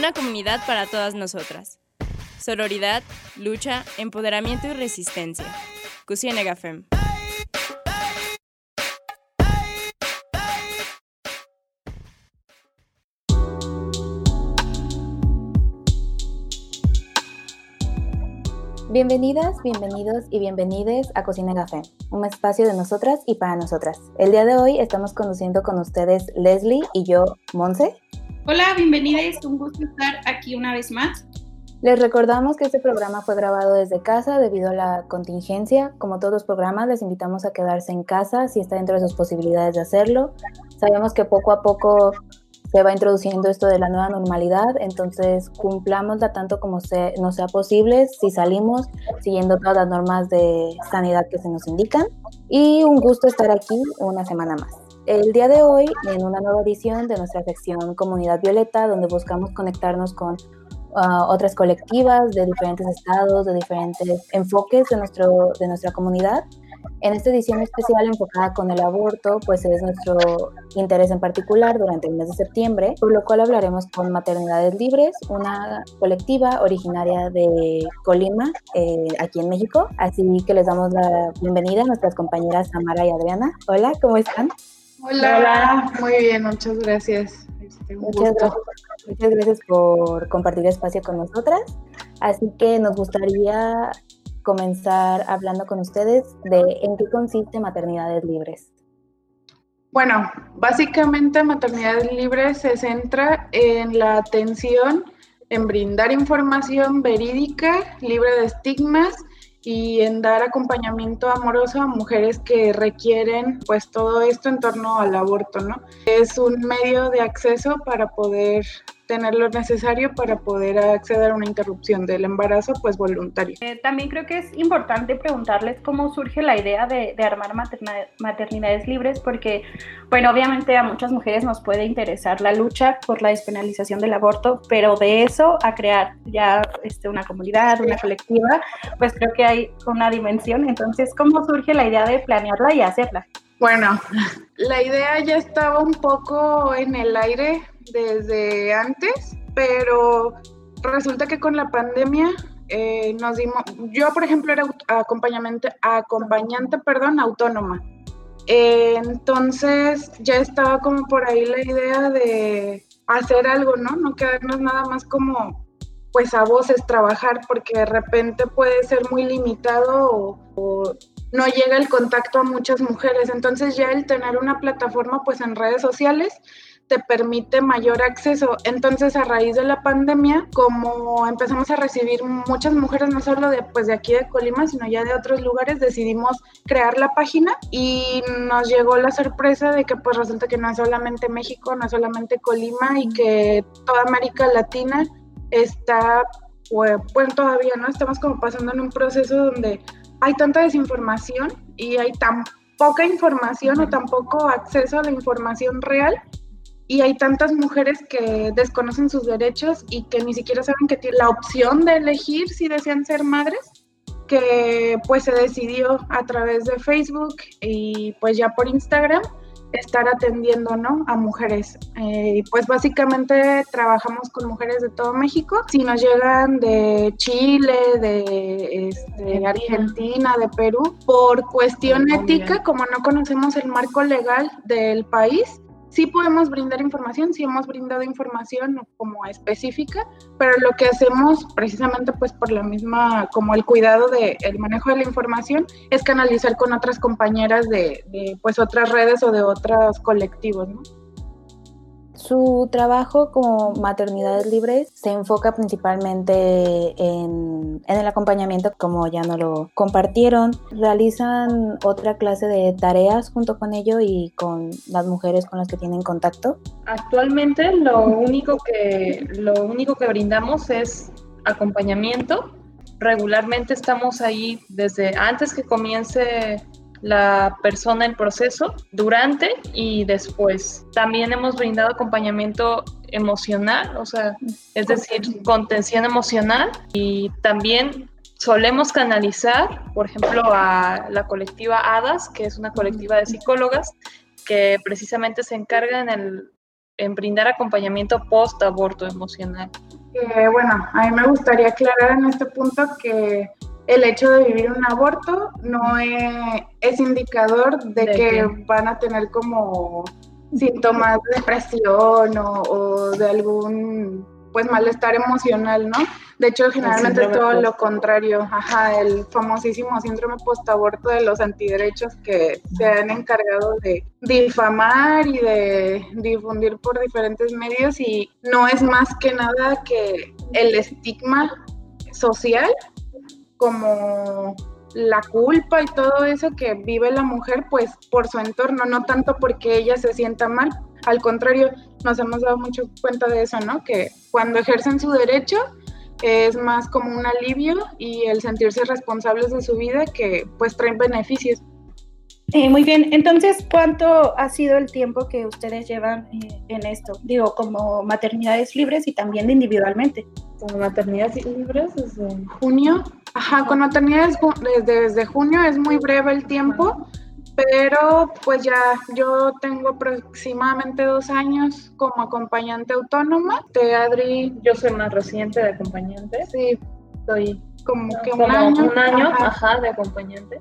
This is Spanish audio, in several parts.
Una comunidad para todas nosotras. Sororidad, lucha, empoderamiento y resistencia. Cusienega Fem. Bienvenidas, bienvenidos y bienvenides a Cusienega Fem, un espacio de nosotras y para nosotras. El día de hoy estamos conduciendo con ustedes Leslie y yo, Monse. Hola, bienvenidas, un gusto estar aquí una vez más. Les recordamos que este programa fue grabado desde casa debido a la contingencia. Como todos los programas, les invitamos a quedarse en casa si está dentro de sus posibilidades de hacerlo. Sabemos que poco a poco se va introduciendo esto de la nueva normalidad, entonces cumplámosla tanto como nos sea posible si salimos siguiendo todas las normas de sanidad que se nos indican. Y un gusto estar aquí una semana más. El día de hoy, en una nueva edición de nuestra sección Comunidad Violeta, donde buscamos conectarnos con otras colectivas de diferentes estados, de diferentes enfoques de nuestra comunidad. En esta edición especial enfocada con el aborto, pues es nuestro interés en particular durante el mes de septiembre, por lo cual hablaremos con Maternidades Libres, una colectiva originaria de Colima, aquí en México. Así que les damos la bienvenida a nuestras compañeras Samara y Adriana. Hola, ¿cómo están? Hola, muy bien, muchas gracias. Muchas gracias por compartir espacio con nosotras. Así que nos gustaría comenzar hablando con ustedes de en qué consiste Maternidades Libres. Bueno, básicamente Maternidades Libres se centra en la atención, en brindar información verídica, libre de estigmas y en dar acompañamiento amoroso a mujeres que requieren pues todo esto en torno al aborto, ¿no? Es un medio de acceso para poder tener lo necesario para poder acceder a una interrupción del embarazo pues voluntario. También creo que es importante preguntarles cómo surge la idea de armar maternidades libres, porque bueno, obviamente a muchas mujeres nos puede interesar la lucha por la despenalización del aborto, pero de eso a crear ya una comunidad, una colectiva, pues creo que hay una dimensión. Entonces, ¿cómo surge la idea de planearla y hacerla? Bueno, la idea ya estaba un poco en el aire desde antes, pero resulta que con la pandemia yo por ejemplo era acompañante autónoma, entonces ya estaba como por ahí la idea de hacer algo, no quedarnos nada más como pues a voces, trabajar, porque de repente puede ser muy limitado o no llega el contacto a muchas mujeres. Entonces ya el tener una plataforma pues en redes sociales te permite mayor acceso. Entonces, a raíz de la pandemia, como empezamos a recibir muchas mujeres, no solo de aquí de Colima, sino ya de otros lugares, decidimos crear la página y nos llegó la sorpresa de que pues resulta que no es solamente México, no es solamente Colima, y que toda América Latina está, pues todavía, ¿no? Estamos como pasando en un proceso donde hay tanta desinformación y hay tan poca información o tan poco acceso a la información real, y hay tantas mujeres que desconocen sus derechos y que ni siquiera saben que tienen la opción de elegir si desean ser madres, que pues se decidió a través de Facebook y pues ya por Instagram estar atendiendo, ¿no?, a mujeres. Pues básicamente trabajamos con mujeres de todo México. Si nos llegan de Chile, de Argentina, de Perú, por cuestión ética, como no conocemos el marco legal del país, sí podemos brindar información, sí hemos brindado información como específica, pero lo que hacemos precisamente pues por la misma, como el cuidado del manejo de la información, es canalizar con otras compañeras de pues otras redes o de otros colectivos, ¿no? Su trabajo como Maternidades Libres se enfoca principalmente en el acompañamiento, como ya nos lo compartieron. ¿Realizan otra clase de tareas junto con ello y con las mujeres con las que tienen contacto? Actualmente lo único que brindamos es acompañamiento. Regularmente estamos ahí desde antes que comience la persona el proceso, durante y después. También hemos brindado acompañamiento emocional, o sea, es decir, contención emocional, y también solemos canalizar, por ejemplo, a la colectiva HADAS, que es una colectiva de psicólogas que precisamente se encarga en brindar acompañamiento post-aborto emocional. Bueno, a mí me gustaría aclarar en este punto que el hecho de vivir un aborto no es indicador de que van a tener como síntomas de depresión o de algún pues malestar emocional, ¿no? De hecho, generalmente es todo lo contrario, el famosísimo síndrome postaborto de los antiderechos que se han encargado de difamar y de difundir por diferentes medios, y no es más que nada que el estigma social, como la culpa y todo eso que vive la mujer pues por su entorno, no tanto porque ella se sienta mal. Al contrario, nos hemos dado mucho cuenta de eso, ¿no? Que cuando ejercen su derecho es más como un alivio y el sentirse responsables de su vida que pues traen beneficios. Muy bien, entonces, ¿cuánto ha sido el tiempo que ustedes llevan en esto? Digo, como maternidades libres y también individualmente. Como maternidades libres desde junio. Con maternidades desde junio, es muy breve el tiempo, pero pues ya yo tengo aproximadamente 2 años como acompañante autónoma. Adri, yo soy más reciente de acompañante. Sí, soy como un año de acompañante.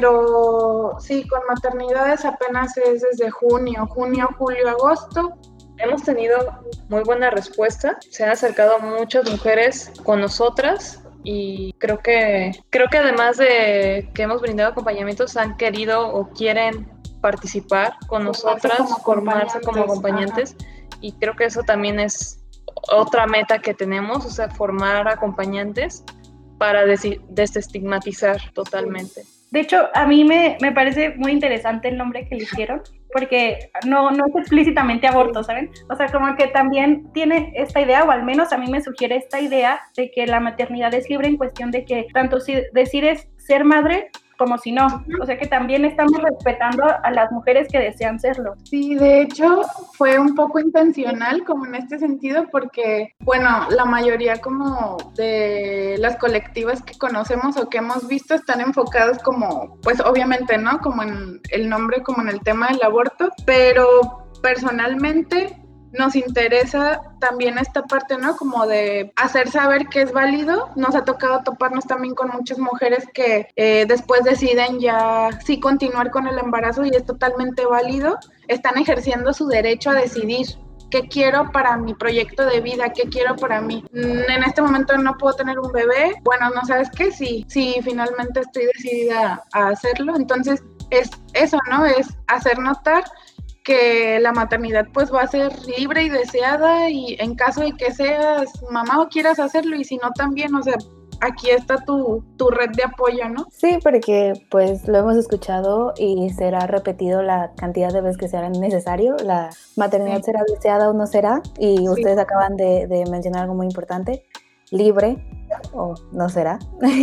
Pero sí, con maternidades apenas es desde junio, julio, agosto. Hemos tenido muy buena respuesta, se han acercado muchas mujeres con nosotras y creo que además de que hemos brindado acompañamientos, han querido o quieren participar con nosotras, formarse como acompañantes, y creo que eso también es otra meta que tenemos, o sea, formar acompañantes para desestigmatizar totalmente. De hecho, a mí me parece muy interesante el nombre que le hicieron, porque no es explícitamente aborto, ¿saben? O sea, como que también tiene esta idea, o al menos a mí me sugiere esta idea, de que la maternidad es libre en cuestión de que tanto si decides ser madre, como si no. O sea que también estamos respetando a las mujeres que desean serlo. Sí, de hecho fue un poco intencional como en este sentido, porque bueno, la mayoría como de las colectivas que conocemos o que hemos visto están enfocados como, pues obviamente, ¿no? Como en el nombre, como en el tema del aborto, pero personalmente nos interesa también esta parte, ¿no? Como de hacer saber que es válido. Nos ha tocado toparnos también con muchas mujeres que después deciden ya sí continuar con el embarazo y es totalmente válido. Están ejerciendo su derecho a decidir qué quiero para mi proyecto de vida, qué quiero para mí. En este momento no puedo tener un bebé. Bueno, ¿no sabes qué? Sí, finalmente estoy decidida a hacerlo. Entonces es eso, ¿no? Es hacer notar que la maternidad pues va a ser libre y deseada, y en caso de que seas mamá o quieras hacerlo, y si no también, o sea, aquí está tu red de apoyo, ¿no? Sí, porque pues lo hemos escuchado y será repetido la cantidad de veces que sea necesario. La maternidad será deseada o no será, y ustedes acaban de mencionar algo muy importante: libre o no será.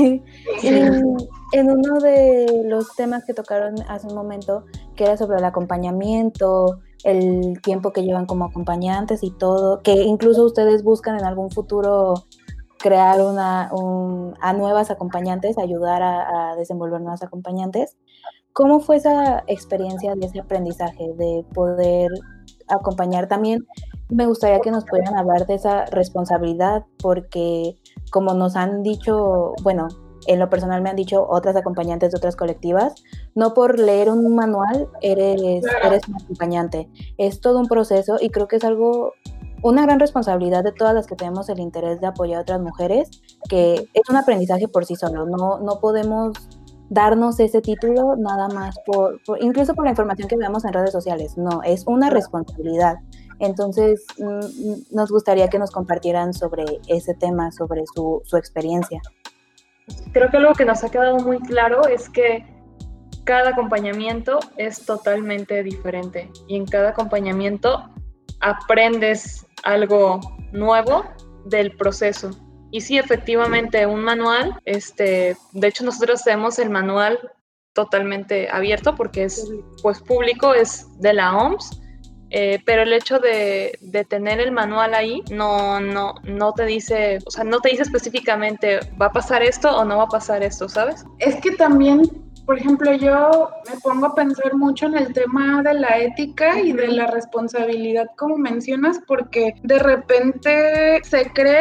En uno de los temas que tocaron hace un momento, que era sobre el acompañamiento, el tiempo que llevan como acompañantes y todo, que incluso ustedes buscan en algún futuro crear a nuevas acompañantes, ayudar a desenvolver nuevas acompañantes. ¿Cómo fue esa experiencia de ese aprendizaje, de poder acompañar? También me gustaría que nos pudieran hablar de esa responsabilidad, porque como nos han dicho, bueno, en lo personal me han dicho otras acompañantes de otras colectivas, no por leer un manual eres un acompañante. Es todo un proceso, y creo que es una gran responsabilidad de todas las que tenemos el interés de apoyar a otras mujeres, que es un aprendizaje por sí solo. No podemos darnos ese título nada más incluso por la información que veamos en redes sociales. No, es una responsabilidad. Entonces, nos gustaría que nos compartieran sobre ese tema, sobre su experiencia. Creo que algo que nos ha quedado muy claro es que cada acompañamiento es totalmente diferente, y en cada acompañamiento aprendes algo nuevo del proceso. Y sí, efectivamente, un manual, de hecho nosotros tenemos el manual totalmente abierto porque es pues público, es de la OMS, pero el hecho de tener el manual ahí no te dice, o sea, no te dice específicamente va a pasar esto o no va a pasar esto, ¿sabes? Es que también, por ejemplo, yo me pongo a pensar mucho en el tema de la ética y de la responsabilidad, como mencionas, porque de repente se cree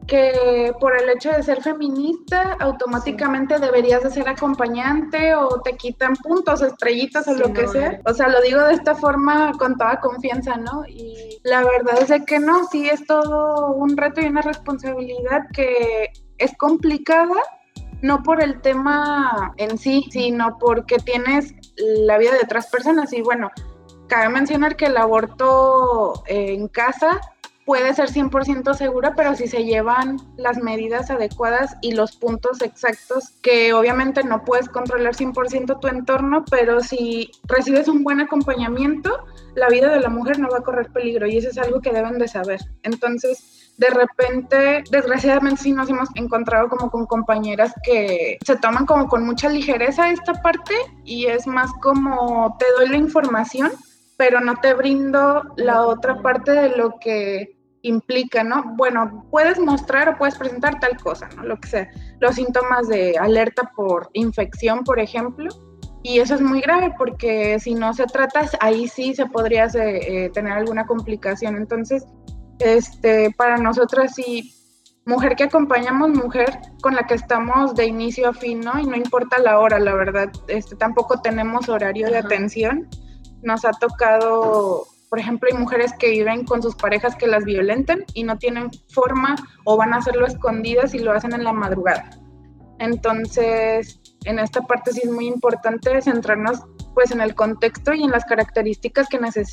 que por el hecho de ser feminista automáticamente deberías de ser acompañante o te quitan puntos, estrellitas o lo que sea. O sea, lo digo de esta forma con toda confianza, ¿no? Y la verdad es de que no, sí es todo un reto y una responsabilidad que es complicada, no por el tema en sí, sino porque tienes la vida de otras personas. Y bueno, cabe mencionar que el aborto en casa puede ser 100% segura, pero si se llevan las medidas adecuadas y los puntos exactos, que obviamente no puedes controlar 100% tu entorno, pero si recibes un buen acompañamiento, la vida de la mujer no va a correr peligro, y eso es algo que deben de saber. Entonces, de repente, desgraciadamente sí nos hemos encontrado como con compañeras que se toman como con mucha ligereza esta parte, y es más como te doy la información, pero no te brindo la otra parte de lo que implica, ¿no? Bueno, puedes mostrar o puedes presentar tal cosa, ¿no? Lo que sea. Los síntomas de alerta por infección, por ejemplo, y eso es muy grave porque si no se trata, ahí sí se podría tener alguna complicación. Entonces, para nosotras sí, mujer que acompañamos, mujer con la que estamos de inicio a fin, ¿no? Y no importa la hora, la verdad, tampoco tenemos horario de atención. Nos ha tocado, por ejemplo, hay mujeres que viven con sus parejas que las violenten y no tienen forma o van a hacerlo escondidas y lo hacen en la madrugada. Entonces, en esta parte sí es muy importante centrarnos pues en el contexto y en las características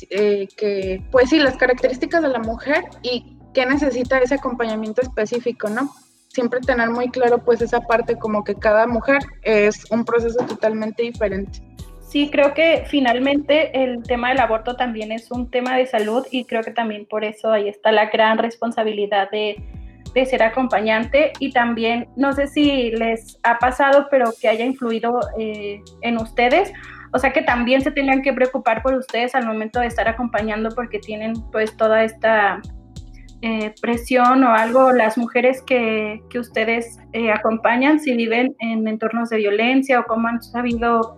pues sí, las características de la mujer y qué necesita ese acompañamiento específico, ¿no? Siempre tener muy claro pues esa parte, como que cada mujer es un proceso totalmente diferente. Sí, creo que finalmente el tema del aborto también es un tema de salud, y creo que también por eso ahí está la gran responsabilidad de ser acompañante. Y también, no sé si les ha pasado, pero que haya influido en ustedes, o sea, que también se tengan que preocupar por ustedes al momento de estar acompañando, porque tienen pues toda esta presión o algo, las mujeres que ustedes acompañan, si viven en entornos de violencia, o cómo han sabido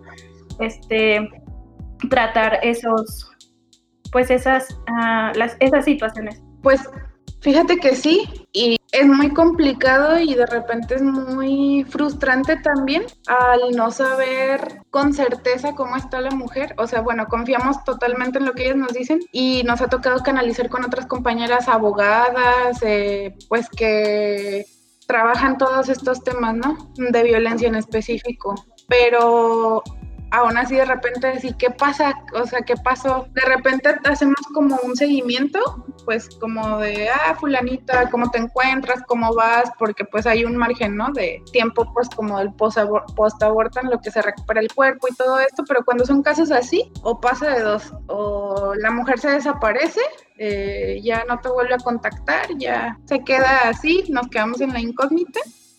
tratar esas situaciones. Pues fíjate que sí, y es muy complicado y de repente es muy frustrante también al no saber con certeza cómo está la mujer. O sea, bueno, confiamos totalmente en lo que ellas nos dicen y nos ha tocado canalizar con otras compañeras abogadas, pues que trabajan todos estos temas, ¿no? De violencia en específico, pero aún así de repente decir, ¿qué pasa? O sea, ¿qué pasó? De repente hacemos como un seguimiento, pues como de, fulanita, ¿cómo te encuentras? ¿Cómo vas? Porque pues hay un margen, ¿no? De tiempo, pues como del post-aborto en lo que se recupera el cuerpo y todo esto, pero cuando son casos así, o pasa de dos, o la mujer se desaparece, ya no te vuelve a contactar, ya se queda así, nos quedamos en la incógnita,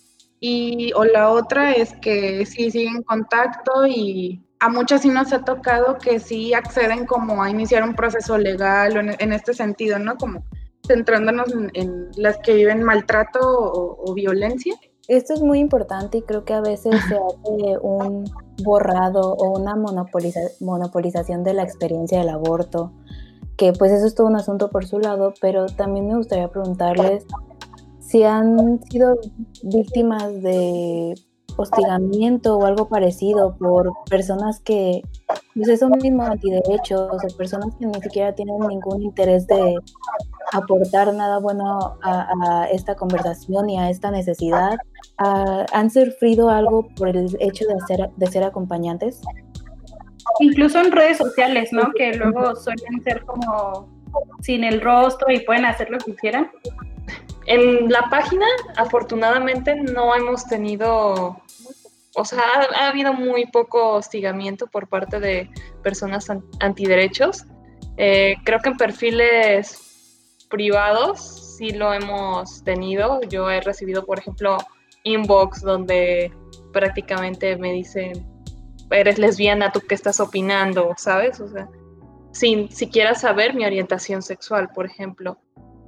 o la otra es que sí siguen en contacto, y a muchas sí nos ha tocado que sí acceden como a iniciar un proceso legal o en este sentido, ¿no? Como centrándonos en las que viven maltrato o violencia. Esto es muy importante y creo que a veces se hace un borrado o una monopolización de la experiencia del aborto, que pues eso es todo un asunto por su lado, pero también me gustaría preguntarles si han sido víctimas de hostigamiento o algo parecido por personas que, pues eso mismo, antiderechos, o personas que ni siquiera tienen ningún interés de aportar nada bueno a esta conversación y a esta necesidad. ¿Han sufrido algo por el hecho de ser acompañantes? Incluso en redes sociales, ¿no? Que luego suelen ser como sin el rostro y pueden hacer lo que quieran. En la página, afortunadamente, no hemos tenido, o sea, ha habido muy poco hostigamiento por parte de personas antiderechos. Creo que en perfiles privados sí lo hemos tenido. Yo he recibido, por ejemplo, inbox donde prácticamente me dicen, eres lesbiana, ¿tú qué estás opinando? ¿Sabes? O sea, sin siquiera saber mi orientación sexual, por ejemplo.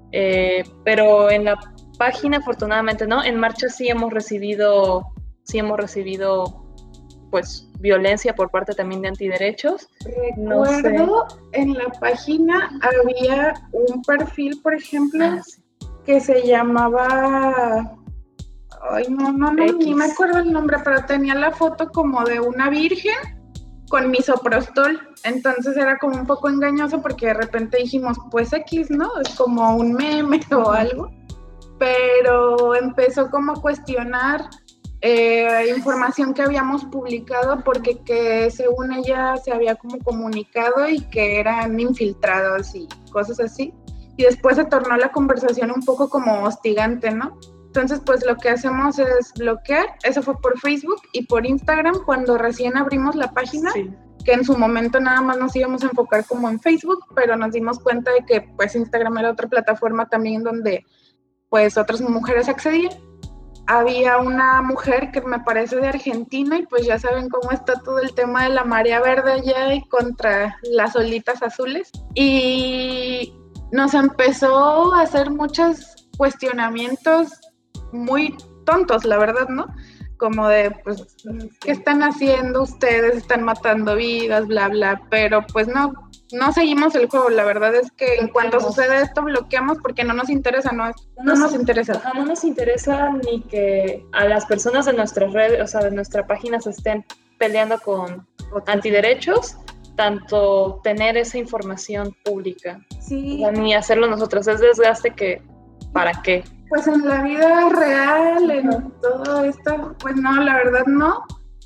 Pero en la página afortunadamente no. En marcha sí hemos recibido pues violencia por parte también de antiderechos. Recuerdo en la página había un perfil, por ejemplo, que se llamaba... Ay, no, ni me acuerdo el nombre, pero tenía la foto como de una virgen con misoprostol. Entonces era como un poco engañoso porque de repente dijimos, pues X, ¿no? Es como un meme o algo. Pero empezó como a cuestionar información que habíamos publicado porque que según ella se había como comunicado y que eran infiltrados y cosas así. Y después se tornó la conversación un poco como hostigante, ¿no? Entonces, pues lo que hacemos es bloquear. Eso fue por Facebook y por Instagram cuando recién abrimos la página, sí, que en su momento nada más nos íbamos a enfocar como en Facebook, pero nos dimos cuenta de que pues Instagram era otra plataforma también donde pues otras mujeres accedían. Había una mujer que me parece de Argentina y pues ya saben cómo está todo el tema de la marea verde allá y contra las olitas azules. Y nos empezó a hacer muchos cuestionamientos muy tontos, la verdad, ¿no? Como de, pues, ¿qué están haciendo ustedes? Están matando vidas, bla, bla, pero pues no seguimos el juego. La verdad es que en cuanto sucede esto, bloqueamos porque no nos interesa, no nos interesa. Ajá, no nos interesa ni que a las personas de nuestras redes, o sea, de nuestra página se estén peleando con antiderechos, tanto tener esa información pública, sí, o sea, ni hacerlo nosotros. Es desgaste que, ¿para qué? Pues en la vida real, en todo esto, pues no, la verdad no.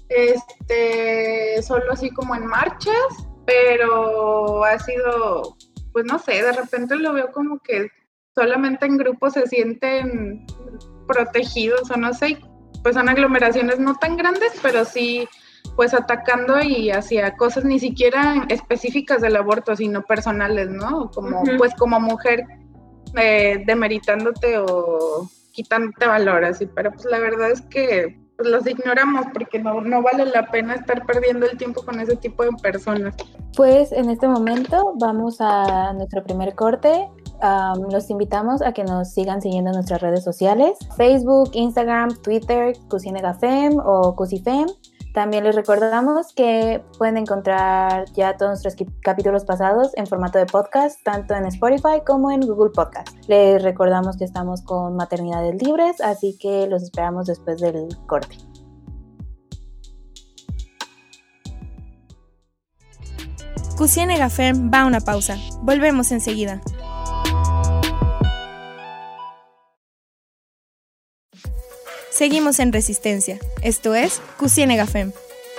Solo así como en marchas, pero ha sido, pues no sé, de repente lo veo como que solamente en grupos se sienten protegidos o no sé, pues son aglomeraciones no tan grandes, pero sí pues atacando y hacia cosas ni siquiera específicas del aborto, sino personales, ¿no? Como pues como mujer demeritándote o quitándote valor, así, pero pues la verdad es que pues, los ignoramos porque no vale la pena estar perdiendo el tiempo con ese tipo de personas. Pues en este momento vamos a nuestro primer corte. Los invitamos a que nos sigan siguiendo en nuestras redes sociales, Facebook, Instagram, Twitter, Cusinegafem o Cusifem. También les recordamos que pueden encontrar ya todos nuestros capítulos pasados en formato de podcast, tanto en Spotify como en Google Podcast. Les recordamos que estamos con Maternidades Libres, así que los esperamos después del corte. Cusinegafem va a una pausa. Volvemos enseguida. Seguimos en Resistencia. Esto es Cusinegafem.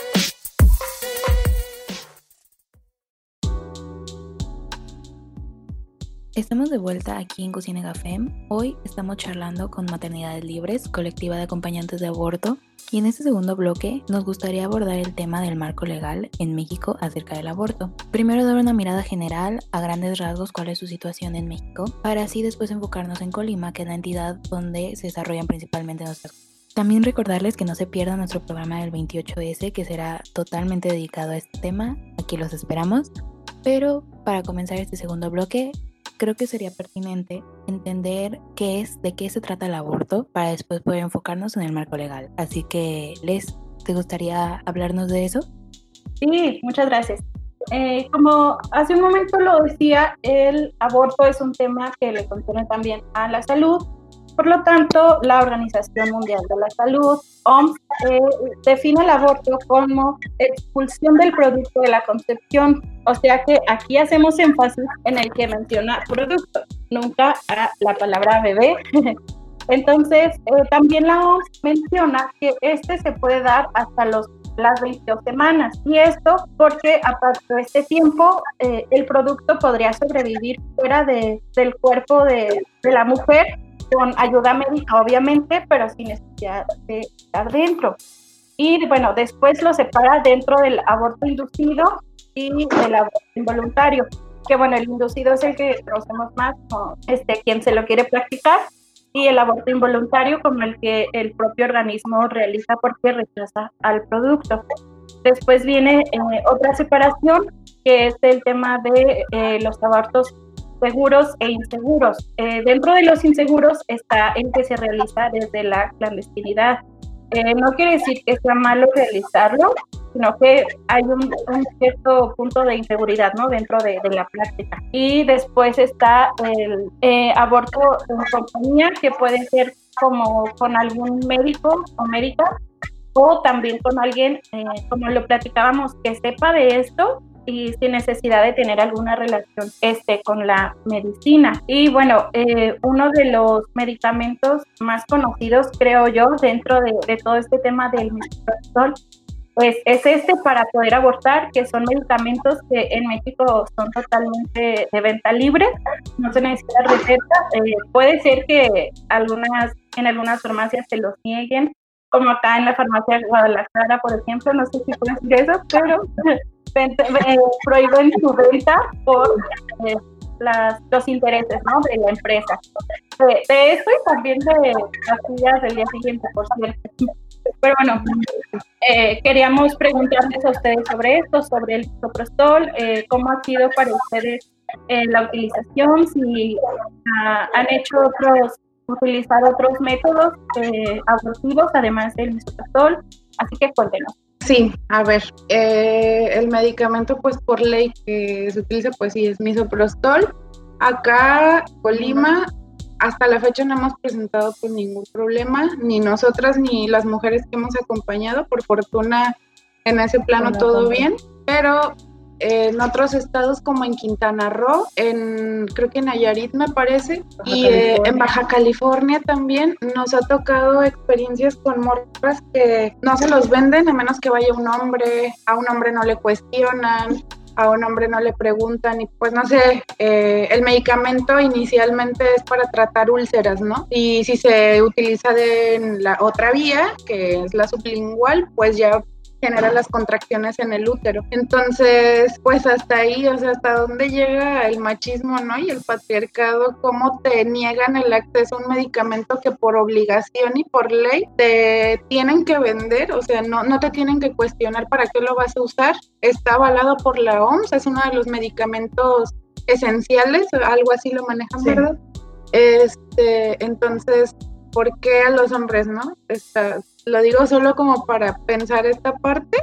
Estamos de vuelta aquí en Cusinegafem. Hoy estamos charlando con Maternidades Libres, colectiva de acompañantes de aborto. Y en este segundo bloque nos gustaría abordar el tema del marco legal en México acerca del aborto. Primero dar una mirada general, a grandes rasgos, cuál es su situación en México, para así después enfocarnos en Colima, que es la entidad donde se desarrollan principalmente nuestras. También recordarles que no se pierdan nuestro programa del 28S, que será totalmente dedicado a este tema. Aquí los esperamos. Pero para comenzar este segundo bloque, creo que sería pertinente entender de qué se trata el aborto para después poder enfocarnos en el marco legal. Así que, Les, ¿te gustaría hablarnos de eso? Sí, muchas gracias. Como hace un momento lo decía, el aborto es un tema que le concierne también a la salud. Por lo tanto, la Organización Mundial de la Salud, OMS, define el aborto como expulsión del producto de la concepción. O sea que aquí hacemos énfasis en el que menciona producto, nunca a la palabra bebé. Entonces, también la OMS menciona que se puede dar hasta las 22 semanas. Y esto porque a partir de este tiempo el producto podría sobrevivir fuera del cuerpo de la mujer, con ayuda médica obviamente, pero sin necesidad de estar dentro. Y bueno, después lo separa dentro del aborto inducido y del aborto involuntario, que bueno, el inducido es el que conocemos más como quien se lo quiere practicar, y el aborto involuntario como el que el propio organismo realiza porque rechaza al producto. Después viene otra separación, que es el tema de los abortos seguros e inseguros. Dentro de los inseguros está el que se realiza desde la clandestinidad. no quiere decir que sea malo realizarlo, sino que hay un cierto punto de inseguridad, ¿no?, dentro de la práctica. Y después está el aborto en compañía, que puede ser como con algún médico o médica, o también con alguien, como lo platicábamos, que sepa de esto y sin necesidad de tener alguna relación con la medicina. Y bueno, uno de los medicamentos más conocidos, creo yo, dentro de todo este tema del misoprostol, pues es para poder abortar, que son medicamentos que en México son totalmente de venta libre, no se necesita receta. Puede ser que en algunas farmacias se los nieguen, como acá en la farmacia de Guadalajara, por ejemplo, no sé si pueden decir eso, pero prohíben su venta por los intereses, ¿no?, de la empresa. De esto y también de las sillas del día siguiente, por cierto. Pero bueno, queríamos preguntarles a ustedes sobre esto, sobre el misoprostol, cómo ha sido para ustedes la utilización, si han hecho utilizar otros métodos abortivos además del misoprostol, así que cuéntenos. Sí, a ver, el medicamento pues por ley que se utiliza pues sí es misoprostol. Acá, Colima, hasta la fecha no hemos presentado pues ningún problema, ni nosotras ni las mujeres que hemos acompañado, por fortuna en ese plano todo bien, pero en otros estados como en Quintana Roo, creo que en Nayarit me parece, y en Baja California también nos ha tocado experiencias con morras que no se los venden a menos que vaya un hombre, a un hombre no le cuestionan, a un hombre no le preguntan, y pues no sé, el medicamento inicialmente es para tratar úlceras, ¿no? Y si se utiliza en la otra vía, que es la sublingual, pues ya genera las contracciones en el útero. Entonces, pues hasta ahí, o sea, hasta dónde llega el machismo, ¿no? Y el patriarcado, cómo te niegan el acceso a un medicamento que por obligación y por ley te tienen que vender, o sea, no te tienen que cuestionar para qué lo vas a usar. Está avalado por la OMS, es uno de los medicamentos esenciales, algo así lo manejan, sí, ¿verdad? Entonces, ¿por qué a los hombres, no? Lo digo solo como para pensar esta parte.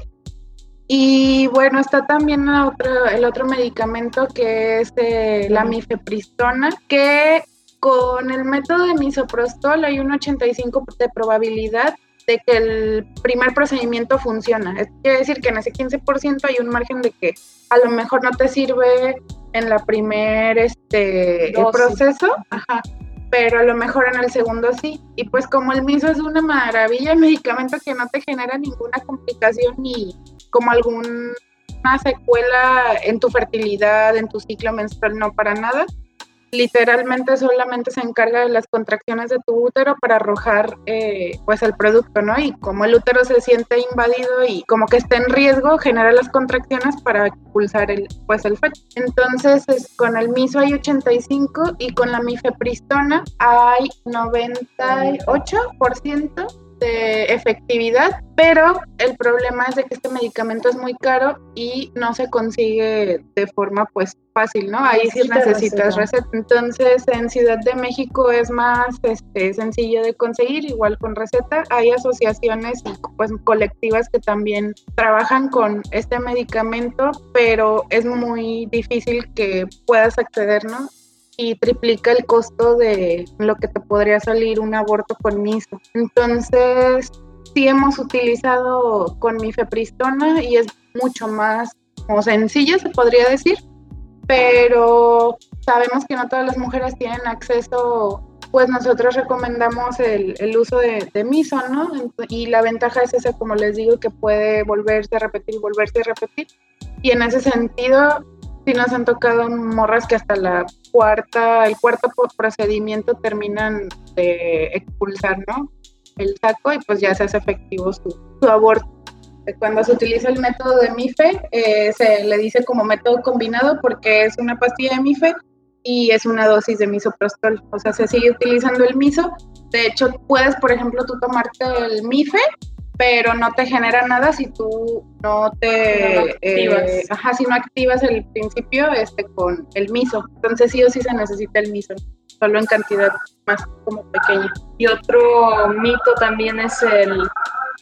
Y bueno, está también el otro medicamento que es la mifepristona, que con el método de misoprostol hay un 85% de probabilidad de que el primer procedimiento funciona. Quiere decir que en ese 15% hay un margen de que a lo mejor no te sirve en la primer proceso, ajá, pero a lo mejor en el segundo sí. Y pues como el miso es una maravilla, el medicamento que no te genera ninguna complicación ni como alguna secuela en tu fertilidad, en tu ciclo menstrual, no, para nada. Literalmente solamente se encarga de las contracciones de tu útero para arrojar pues el producto, ¿no? Y como el útero se siente invadido y como que está en riesgo, genera las contracciones para expulsar el feto. Entonces con el miso hay 85 y con la mifepristona hay 98% de efectividad, pero el problema es de que este medicamento es muy caro y no se consigue de forma pues fácil, ¿no? Ahí sí necesitas receta. Entonces en Ciudad de México es más sencillo de conseguir, igual con receta. Hay asociaciones y pues colectivas que también trabajan con este medicamento, pero es muy difícil que puedas acceder, ¿no? Y triplica el costo de lo que te podría salir un aborto con miso. Entonces, sí hemos utilizado con mifepristona y es mucho más como sencillo, se podría decir, pero sabemos que no todas las mujeres tienen acceso, pues nosotros recomendamos el uso de miso, ¿no? Y la ventaja es esa, como les digo, que puede volverse a repetir y volverse a repetir. Y en ese sentido, sí nos han tocado morras que hasta el cuarto procedimiento terminan de expulsar, ¿no?, el saco, y pues ya se hace efectivo su aborto. Cuando se utiliza el método de MIFE, se le dice como método combinado porque es una pastilla de MIFE y es una dosis de misoprostol. O sea, se sigue utilizando el miso. De hecho, puedes, por ejemplo, tú tomarte el MIFE, pero no te genera nada si tú no si no activas el principio con el miso. Entonces sí o sí se necesita el miso, solo en cantidad más como pequeña. Y otro mito también es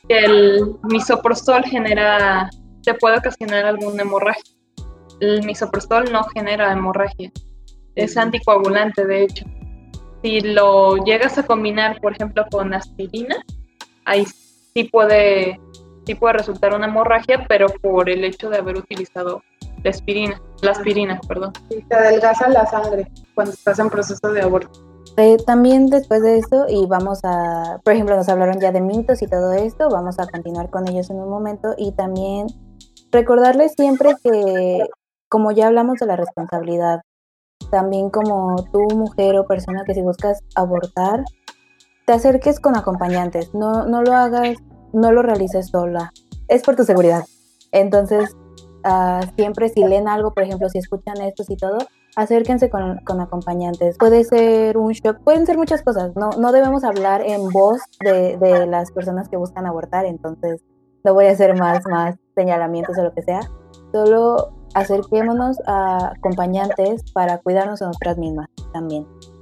que el misoprostol te puede ocasionar alguna hemorragia. El misoprostol no genera hemorragia, es anticoagulante de hecho. Si lo llegas a combinar, por ejemplo, con aspirina, ahí sí puede resultar una hemorragia, pero por el hecho de haber utilizado la aspirina, perdón. Sí, te adelgaza la sangre cuando estás en proceso de aborto. También después de esto, y vamos a, por ejemplo, nos hablaron ya de mitos y todo esto, vamos a continuar con ellos en un momento, y también recordarles siempre que, como ya hablamos de la responsabilidad, también como tú, mujer o persona que si buscas abortar, te acerques con acompañantes, no lo hagas, no lo realices sola, es por tu seguridad. Entonces, siempre si leen algo, por ejemplo, si escuchan esto y todo, acérquense con acompañantes. Puede ser un shock, pueden ser muchas cosas, no debemos hablar en voz de las personas que buscan abortar, entonces no voy a hacer más señalamientos o lo que sea, solo acerquémonos a acompañantes para cuidarnos a nosotras mismas también.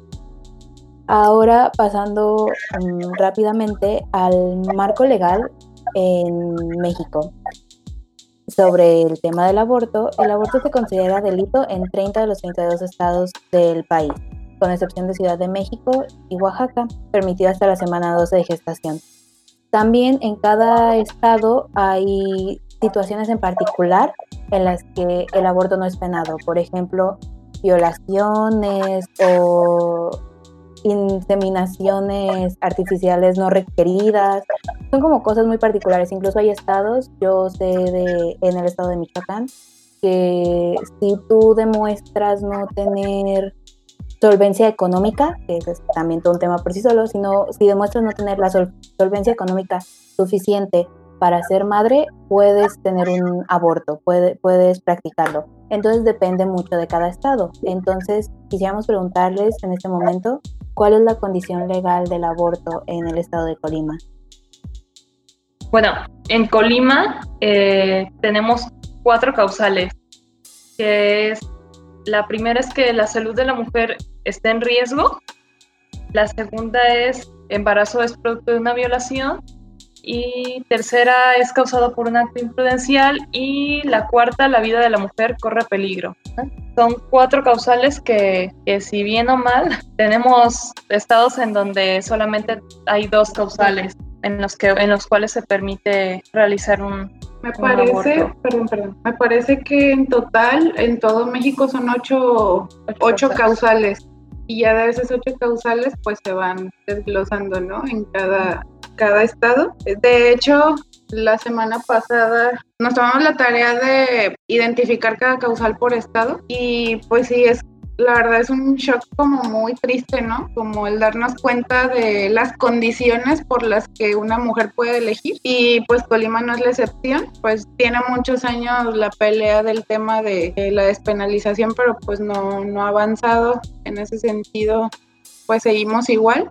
Ahora pasando rápidamente al marco legal en México. Sobre el tema del aborto, el aborto se considera delito en 30 de los 32 estados del país, con excepción de Ciudad de México y Oaxaca, permitido hasta la semana 12 de gestación. También en cada estado hay situaciones en particular en las que el aborto no es penado, por ejemplo, violaciones o inseminaciones artificiales no requeridas, son como cosas muy particulares. Incluso hay estados, yo sé en el estado de Michoacán, que si tú demuestras no tener solvencia económica, que es también todo un tema por sí solo, sino si demuestras no tener la solvencia económica suficiente para ser madre, puedes tener un aborto, puedes practicarlo. Entonces depende mucho de cada estado. Entonces quisiéramos preguntarles en este momento, ¿cuál es la condición legal del aborto en el estado de Colima? Bueno, en Colima tenemos 4 causales, que es, la primera es que la salud de la mujer esté en riesgo, la segunda es embarazo es producto de una violación, y tercera es causado por un acto imprudencial, y la cuarta, la vida de la mujer corre peligro. Son 4 causales que si bien o mal, tenemos estados en donde solamente hay 2 causales en los cuales se permite realizar un aborto. Me parece que en total, en todo México son 8 causales, y ya de esas 8 causales pues se van desglosando, ¿no? En cada estado. De hecho, la semana pasada nos tomamos la tarea de identificar cada causal por estado, y pues sí, la verdad es un shock como muy triste, ¿no? Como el darnos cuenta de las condiciones por las que una mujer puede elegir, y pues Colima no es la excepción. Pues tiene muchos años la pelea del tema de la despenalización, pero pues no ha avanzado en ese sentido. Pues seguimos igual,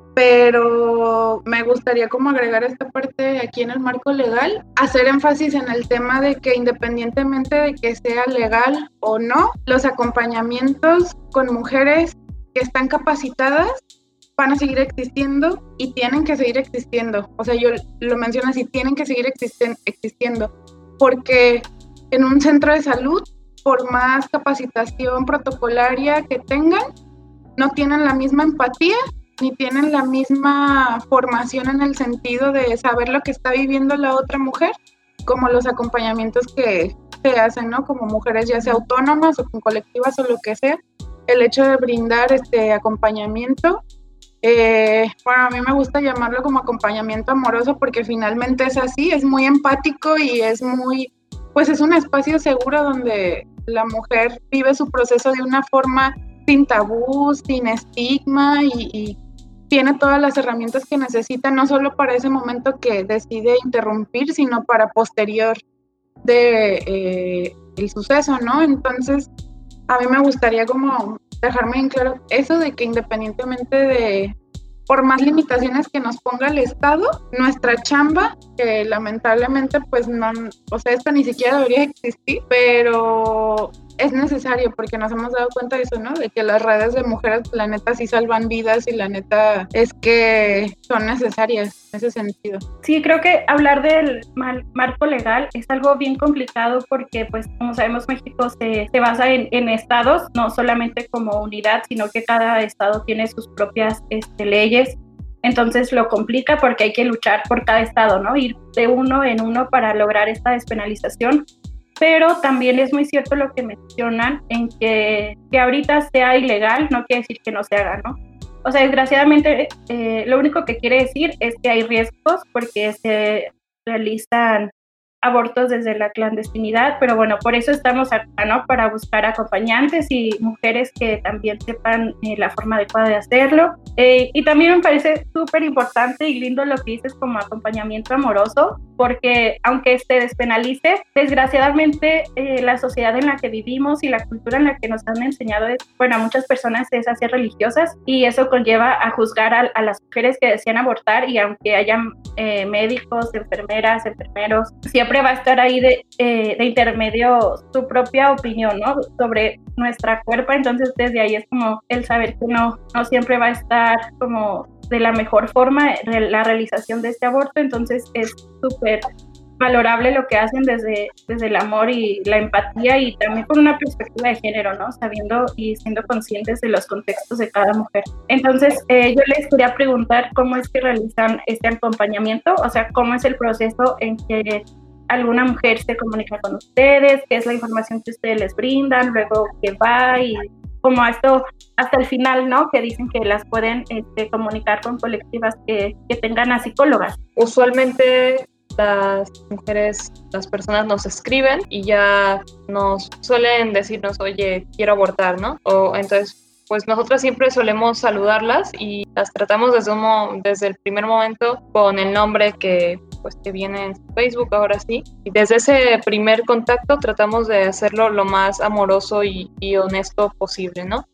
pero me gustaría como agregar esta parte aquí en el marco legal, hacer énfasis en el tema de que independientemente de que sea legal o no, los acompañamientos con mujeres que están capacitadas van a seguir existiendo y tienen que seguir existiendo. O sea, yo lo menciono así, tienen que seguir existiendo, porque en un centro de salud, por más capacitación protocolaria que tengan, no tienen la misma empatía ni tienen la misma formación en el sentido de saber lo que está viviendo la otra mujer, como los acompañamientos que se hacen, ¿no? Como mujeres ya sea autónomas o con colectivas o lo que sea, el hecho de brindar este acompañamiento, bueno, a mí me gusta llamarlo como acompañamiento amoroso, porque finalmente es así, es muy empático y es pues es un espacio seguro donde la mujer vive su proceso de una forma sin tabús, sin estigma, y tiene todas las herramientas que necesita, no solo para ese momento que decide interrumpir, sino para posterior de el suceso, ¿no? Entonces, a mí me gustaría como dejarme en claro eso de que independientemente de, por más limitaciones que nos ponga el Estado, nuestra chamba, que lamentablemente pues no, o sea, esto ni siquiera debería existir, pero es necesario, porque nos hemos dado cuenta de eso, ¿no? De que las redes de mujeres, la neta, sí salvan vidas y la neta es que son necesarias en ese sentido. Sí, creo que hablar del marco legal es algo bien complicado porque, pues, como sabemos, México se basa en estados, no solamente como unidad, sino que cada estado tiene sus propias leyes. Entonces lo complica porque hay que luchar por cada estado, ¿no? Ir de uno en uno para lograr esta despenalización. Pero también es muy cierto lo que mencionan en que ahorita sea ilegal no quiere decir que no se haga, ¿no? O sea, desgraciadamente lo único que quiere decir es que hay riesgos porque se realizan abortos desde la clandestinidad, pero bueno, por eso estamos acá, ¿no? Para buscar acompañantes y mujeres que también sepan la forma adecuada de hacerlo. Y también me parece súper importante y lindo lo que dices como acompañamiento amoroso, porque aunque se despenalice, desgraciadamente la sociedad en la que vivimos y la cultura en la que nos han enseñado, bueno, a muchas personas es hacer religiosas y eso conlleva a juzgar a las mujeres que desean abortar y aunque hayan médicos, enfermeras, enfermeros, siempre va a estar ahí de intermedio su propia opinión, ¿no? Sobre nuestra cuerpo, entonces desde ahí es como el saber que no siempre va a estar como de la mejor forma la realización de este aborto, entonces es súper valorable lo que hacen desde el amor y la empatía y también con una perspectiva de género, ¿no? Sabiendo y siendo conscientes de los contextos de cada mujer. Entonces, yo les quería preguntar cómo es que realizan este acompañamiento, o sea, cómo es el proceso en que alguna mujer se comunica con ustedes, qué es la información que ustedes les brindan, luego qué va y como esto hasta el final, ¿no? Que dicen que las pueden comunicar con colectivas que tengan a psicólogas. Usualmente las mujeres, las personas nos escriben y ya nos suelen decirnos, oye, quiero abortar, ¿no? O entonces, pues nosotras siempre solemos saludarlas y las tratamos desde el primer momento con el nombre que viene en Facebook, ahora sí. Y desde ese primer contacto tratamos de hacerlo lo más amoroso y honesto posible, ¿no?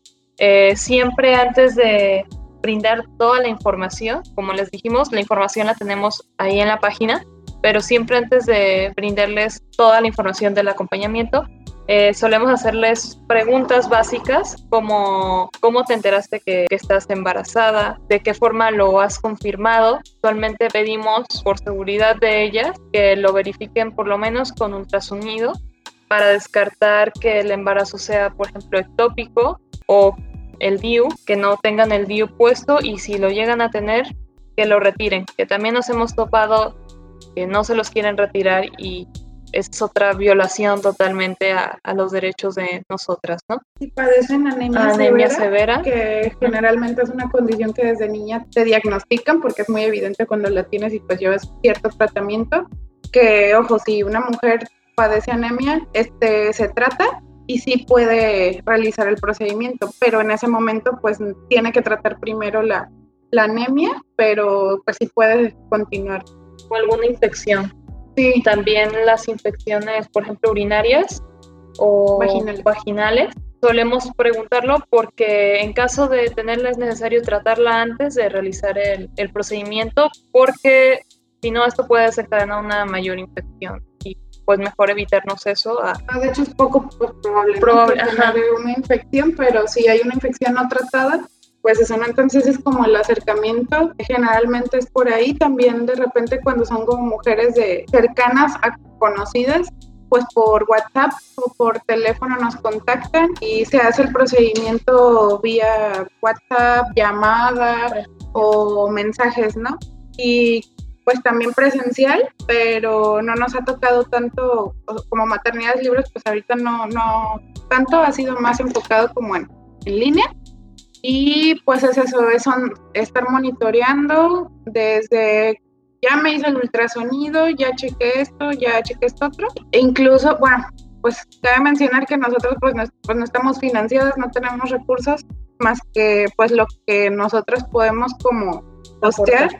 Siempre antes de brindar toda la información, como les dijimos, la información la tenemos ahí en la página, pero siempre antes de brindarles toda la información del acompañamiento, solemos hacerles preguntas básicas como ¿cómo te enteraste que estás embarazada? ¿De qué forma lo has confirmado? Actualmente pedimos por seguridad de ellas que lo verifiquen por lo menos con ultrasonido para descartar que el embarazo sea, por ejemplo, ectópico o el DIU, que no tengan el DIU puesto y si lo llegan a tener, que lo retiren, que también nos hemos topado que no se los quieren retirar y es otra violación totalmente a los derechos de nosotras, ¿no? Si padecen anemia severa, que generalmente es una condición que desde niña te diagnostican porque es muy evidente cuando la tienes y pues llevas cierto tratamiento, que ojo, si una mujer padece anemia, se trata y sí puede realizar el procedimiento, pero en ese momento pues tiene que tratar primero la anemia, pero pues sí puede continuar. O alguna infección. Sí, también las infecciones, por ejemplo, urinarias o vaginales. Solemos preguntarlo porque en caso de tenerla es necesario tratarla antes de realizar el procedimiento porque si no esto puede desencadenar una mayor infección y pues mejor evitarnos eso. De hecho es poco probable tener una infección, pero si hay una infección no tratada, pues eso, ¿no? Entonces es como el acercamiento, generalmente es por ahí, también de repente cuando son como mujeres cercanas a conocidas, pues por WhatsApp o por teléfono nos contactan y se hace el procedimiento vía WhatsApp, llamada o mensajes, ¿no? Y pues también presencial, pero no nos ha tocado tanto como maternidades libres, pues ahorita no tanto, ha sido más enfocado como en línea. Y pues es eso, es estar monitoreando desde ya me hice el ultrasonido, ya chequé esto otro. E incluso, bueno, pues cabe mencionar que nosotros pues no estamos financiadas, no tenemos recursos más que pues lo que nosotros podemos como postear.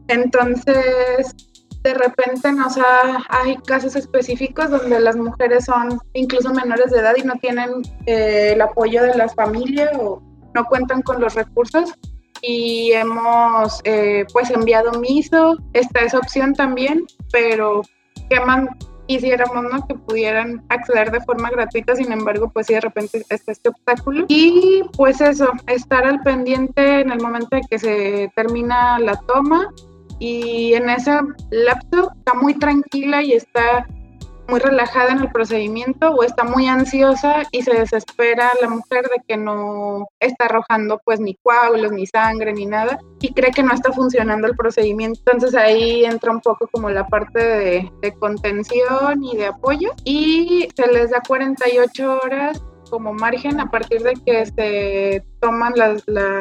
Entonces, de repente hay casos específicos donde las mujeres son incluso menores de edad y no tienen el apoyo de las familias o no cuentan con los recursos y hemos pues enviado MISO, está esa opción también, pero quisiéramos, ¿no? Que pudieran acceder de forma gratuita, sin embargo, pues sí, de repente está este obstáculo. Y pues eso, estar al pendiente en el momento de que se termina la toma, y en ese lapso está muy tranquila y está muy relajada en el procedimiento, o está muy ansiosa y se desespera la mujer de que no está arrojando pues ni coágulos, ni sangre, ni nada, y cree que no está funcionando el procedimiento. Entonces ahí entra un poco como la parte de contención y de apoyo, y se les da 48 horas como margen a partir de que se toman las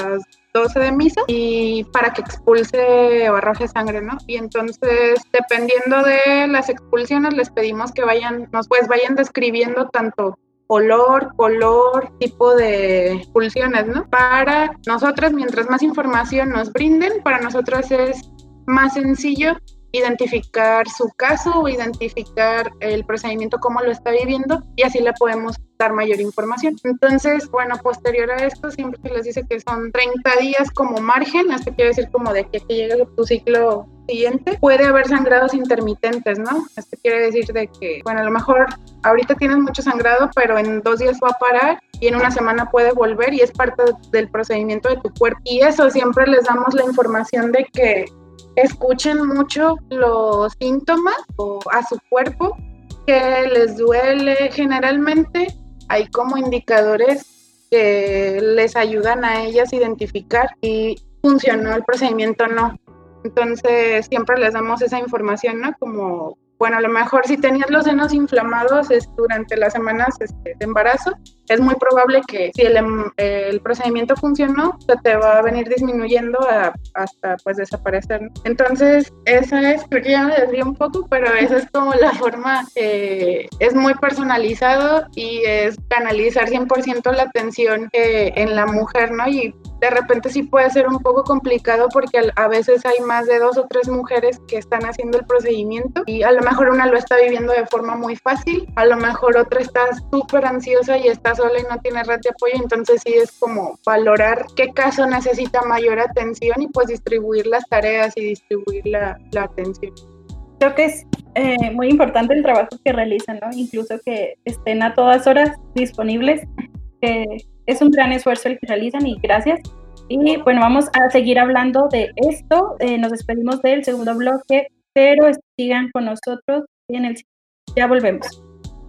12 de misa y para que expulse o arroje sangre, ¿no? Y entonces, dependiendo de las expulsiones, les pedimos que vayan describiendo tanto color, tipo de expulsiones, ¿no? Para nosotras, mientras más información nos brinden, para nosotros es más sencillo identificar su caso o identificar el procedimiento, cómo lo está viviendo, y así le podemos dar mayor información. Entonces, bueno, posterior a esto siempre se les dice que son 30 días como margen. Esto quiere decir como de que llegue tu ciclo siguiente. Puede haber sangrados intermitentes, ¿no? Esto quiere decir de que, bueno, a lo mejor ahorita tienes mucho sangrado, pero en 2 días va a parar y en una semana puede volver, y es parte del procedimiento de tu cuerpo. Y eso, siempre les damos la información de que escuchen mucho los síntomas o a su cuerpo, que les duele. Generalmente hay como indicadores que les ayudan a ellas a identificar si funcionó el procedimiento o no. Entonces siempre les damos esa información, ¿no? Como, bueno, a lo mejor si tenías los senos inflamados durante las semanas de embarazo, es muy probable que si el procedimiento funcionó, se te va a venir disminuyendo hasta pues desaparecer, ¿no? Entonces esa es, creo que ya me desvío un poco, pero esa es como la forma, es muy personalizado y es canalizar 100% la atención en la mujer, ¿no? Y de repente sí puede ser un poco complicado porque a veces hay más de 2 o 3 mujeres que están haciendo el procedimiento, y a lo mejor una lo está viviendo de forma muy fácil, a lo mejor otra está súper ansiosa y está sola y no tiene red de apoyo. Entonces sí es como valorar qué caso necesita mayor atención y pues distribuir las tareas y distribuir la atención. Creo que es muy importante el trabajo que realizan, ¿no? Incluso que estén a todas horas disponibles. Es un gran esfuerzo el que realizan, y gracias. Y bueno, vamos a seguir hablando de esto. Nos despedimos del segundo bloque, pero sigan con nosotros en el... Ya volvemos.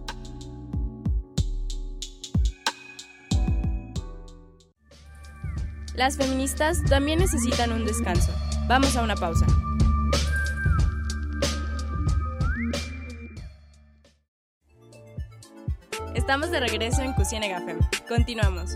Las feministas también necesitan un descanso. Vamos a una pausa. Estamos de regreso en Cusienega FM. Continuamos.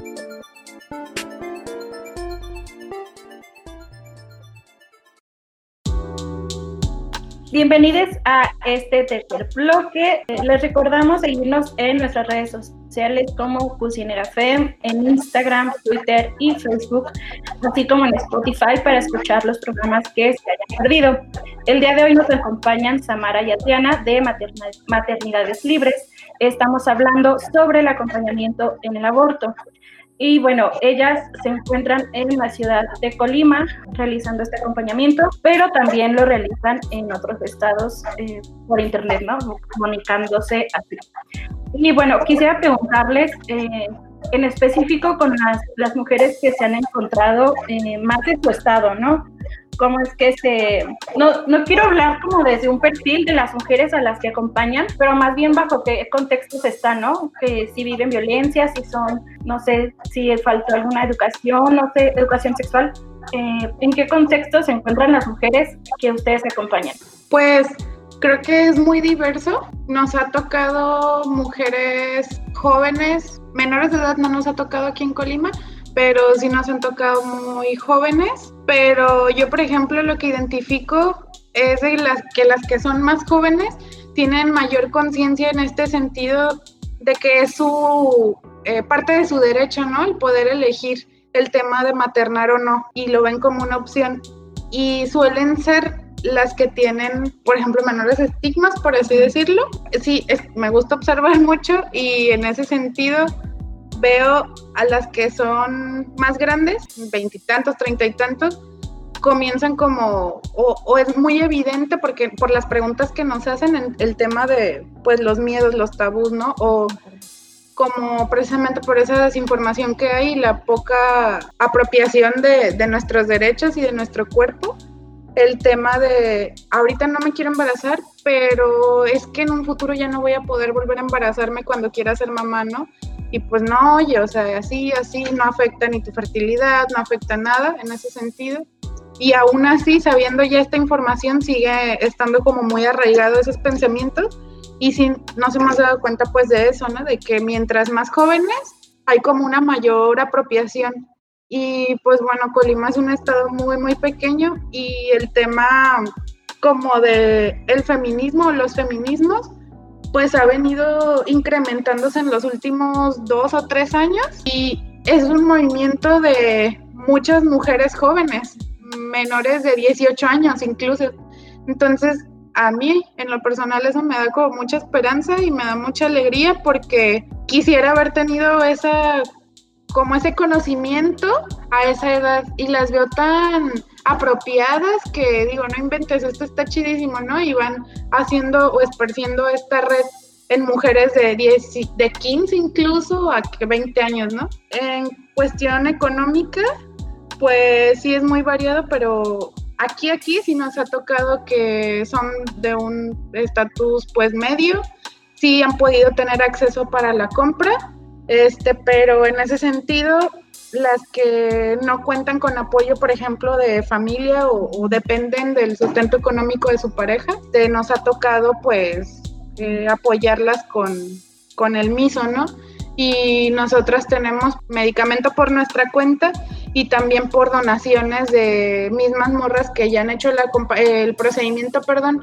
Bienvenidos a este tercer bloque. Les recordamos seguirnos en nuestras redes sociales como Cusienega FM, en Instagram, Twitter y Facebook, así como en Spotify, para escuchar los programas que se hayan perdido. El día de hoy nos acompañan Samara y Adriana de Maternidades Libres. Estamos hablando sobre el acompañamiento en el aborto. Y bueno, ellas se encuentran en la ciudad de Colima realizando este acompañamiento, pero también lo realizan en otros estados por internet, ¿no? Comunicándose así. Y bueno, quisiera preguntarles en específico con las mujeres que se han encontrado más de su estado, ¿no? Cómo es que no quiero hablar como desde un perfil de las mujeres a las que acompañan, pero más bien bajo qué contextos están, ¿no? Que si viven violencia, si son, no sé, si faltó alguna educación, no sé, educación sexual. ¿En qué contextos se encuentran las mujeres que ustedes acompañan? Pues creo que es muy diverso. Nos ha tocado mujeres jóvenes, menores de edad no nos ha tocado aquí en Colima, pero sí nos han tocado muy jóvenes. Pero yo, por ejemplo, lo que identifico es de las que son más jóvenes tienen mayor conciencia en este sentido de que es su parte de su derecho, ¿no? El poder elegir el tema de maternar o no, y lo ven como una opción. Y suelen ser las que tienen, por ejemplo, menores estigmas, por así decirlo. Sí, me gusta observar mucho, y en ese sentido veo a las que son más grandes, 20 y tantos, 30 y tantos, comienzan como, o es muy evidente porque por las preguntas que nos hacen en el tema de pues los miedos, los tabús, ¿no? O como precisamente por esa desinformación que hay y la poca apropiación de nuestros derechos y de nuestro cuerpo, el tema de ahorita no me quiero embarazar, pero es que en un futuro ya no voy a poder volver a embarazarme cuando quiera ser mamá, ¿no? Y pues no, oye, o sea, así no afecta ni tu fertilidad, no afecta nada en ese sentido. Y aún así, sabiendo ya esta información, sigue estando como muy arraigado esos pensamientos y sí nos hemos dado cuenta pues de eso, ¿no? De que mientras más jóvenes hay como una mayor apropiación. Y pues bueno, Colima es un estado muy, muy pequeño y el tema como de el feminismo o los feminismos pues ha venido incrementándose en los últimos 2 o 3 años y es un movimiento de muchas mujeres jóvenes, menores de 18 años incluso. Entonces, a mí, en lo personal, eso me da como mucha esperanza y me da mucha alegría porque quisiera haber tenido como ese conocimiento a esa edad y las veo tan apropiadas que digo, no inventes, esto está chidísimo, ¿no? Y van haciendo o esparciendo esta red en mujeres de 15 incluso a 20 años, ¿no? En cuestión económica, pues sí es muy variado, pero aquí sí nos ha tocado que son de un estatus pues medio, sí han podido tener acceso para la compra, pero en ese sentido, las que no cuentan con apoyo, por ejemplo, de familia o dependen del sustento económico de su pareja, nos ha tocado pues apoyarlas con el MISO, ¿no? Y nosotras tenemos medicamento por nuestra cuenta y también por donaciones de mismas morras que ya han hecho el procedimiento,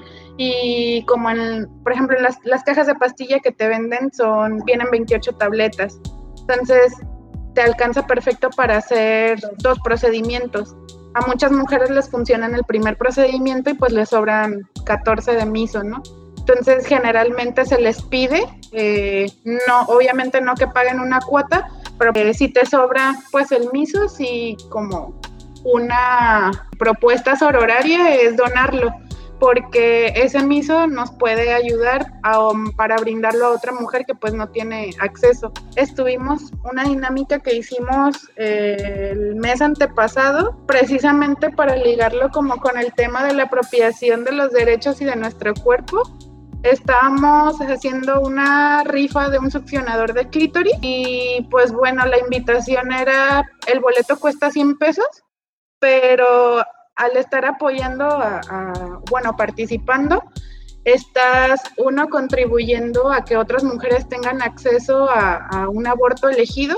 y como por ejemplo, las cajas de pastilla que te venden vienen 28 tabletas, entonces te alcanza perfecto para hacer 2 procedimientos. A muchas mujeres les funciona en el primer procedimiento y pues les sobran 14 de MISO, ¿no? Entonces generalmente se les pide, no, obviamente no que paguen una cuota, pero si te sobra pues el MISO, sí, como una propuesta sororaria es donarlo, porque ese MISO nos puede ayudar para brindarlo a otra mujer que pues no tiene acceso. Estuvimos una dinámica que hicimos el mes antepasado, precisamente para ligarlo como con el tema de la apropiación de los derechos y de nuestro cuerpo. Estábamos haciendo una rifa de un succionador de clítoris y pues bueno, la invitación era, el boleto cuesta 100 pesos, pero al estar apoyando participando, estás contribuyendo a que otras mujeres tengan acceso a un aborto elegido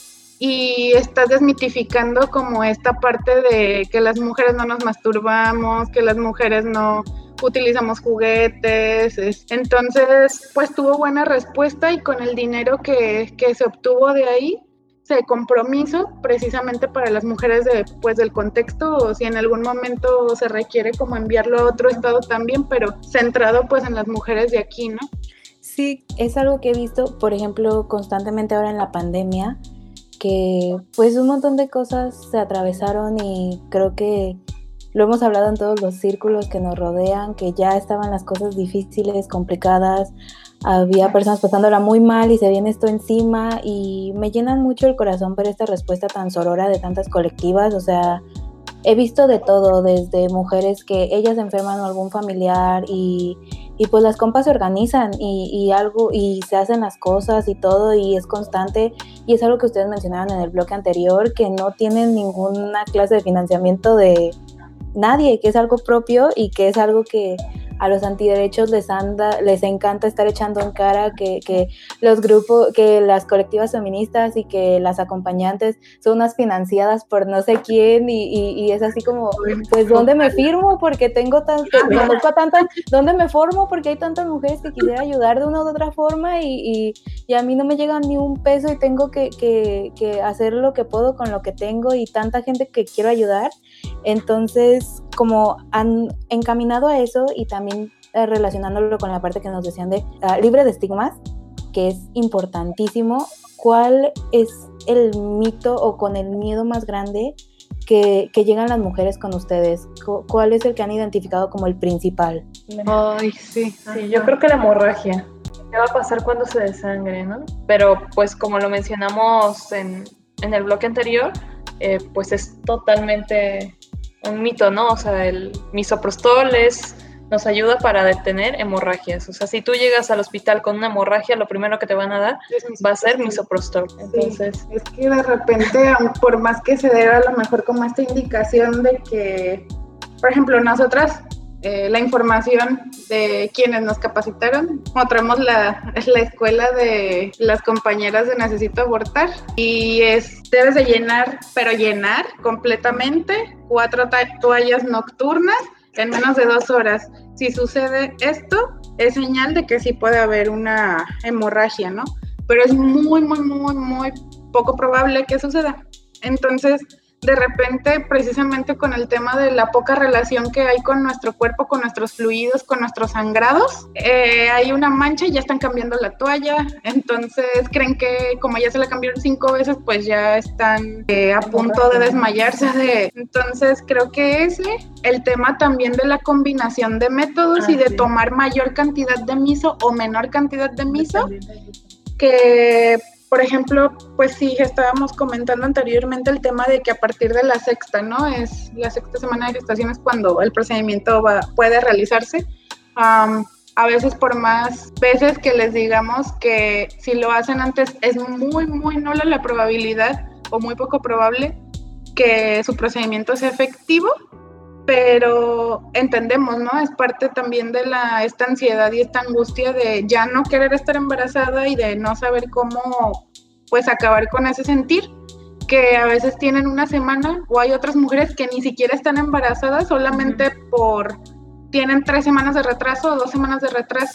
y estás desmitificando como esta parte de que las mujeres no nos masturbamos, que las mujeres no utilizamos juguetes. Entonces, pues tuvo buena respuesta y con el dinero que se obtuvo de ahí, se compromiso precisamente para las mujeres del contexto, o si en algún momento se requiere como enviarlo a otro estado también, pero centrado pues en las mujeres de aquí, ¿no? Sí, es algo que he visto, por ejemplo, constantemente ahora en la pandemia, que pues un montón de cosas se atravesaron y creo que lo hemos hablado en todos los círculos que nos rodean, que ya estaban las cosas difíciles, complicadas, había personas pasándola muy mal y se viene esto encima y me llenan mucho el corazón ver esta respuesta tan sorora de tantas colectivas. O sea, he visto de todo, desde mujeres que ellas enferman o algún familiar y pues las compas se organizan y se hacen las cosas y todo y es constante, y es algo que ustedes mencionaron en el bloque anterior, que no tienen ninguna clase de financiamiento de nadie, que es algo propio y que es algo que a los antiderechos les encanta estar echando en cara que los grupos, que las colectivas feministas y que las acompañantes son unas financiadas por no sé quién y es así como, pues ¿dónde me firmo? Porque conozco a tantas, ¿dónde me formo? Porque hay tantas mujeres que quisiera ayudar de una u otra forma y a mí no me llega ni un peso y tengo que hacer lo que puedo con lo que tengo y tanta gente que quiero ayudar. Entonces, como han encaminado a eso y también relacionándolo con la parte que nos decían de libre de estigmas, que es importantísimo, ¿cuál es el mito o con el miedo más grande que llegan las mujeres con ustedes? ¿Cuál es el que han identificado como el principal? Ay, sí. Sí, yo creo que la hemorragia. ¿Qué va a pasar cuando se desangre, no? Pero pues como lo mencionamos en el bloque anterior, pues es totalmente un mito, ¿no? O sea, el misoprostol nos ayuda para detener hemorragias. O sea, si tú llegas al hospital con una hemorragia, lo primero que te van a dar va a ser misoprostol. Entonces, sí, es que de repente, por más que se dé a lo mejor como esta indicación de que, por ejemplo, nosotras, la información de quienes nos capacitaron, mostramos la escuela de las compañeras de Necesito Abortar, y debes de llenar, pero llenar completamente 4 toallas nocturnas en menos de 2 horas. Si sucede esto, es señal de que sí puede haber una hemorragia, ¿no? Pero es muy, muy, muy, muy poco probable que suceda. Entonces, de repente, precisamente con el tema de la poca relación que hay con nuestro cuerpo, con nuestros fluidos, con nuestros sangrados, hay una mancha y ya están cambiando la toalla. Entonces creen que como ya se la cambiaron 5 veces, pues ya están a punto de desmayarse. Entonces creo que el tema también de la combinación de métodos y de tomar mayor cantidad de miso o menor cantidad de miso, que... Por ejemplo, pues sí, estábamos comentando anteriormente el tema de que a partir de la sexta, ¿no? Es la 6ª semana de gestación es cuando el procedimiento puede realizarse. A veces por más veces que les digamos que si lo hacen antes es muy, muy nula la probabilidad o muy poco probable que su procedimiento sea efectivo, pero entendemos, ¿no? Es parte también de esta ansiedad y esta angustia de ya no querer estar embarazada y de no saber cómo, pues, acabar con ese sentir, que a veces tienen una semana, o hay otras mujeres que ni siquiera están embarazadas, solamente tienen 3 semanas de retraso o 2 semanas de retraso,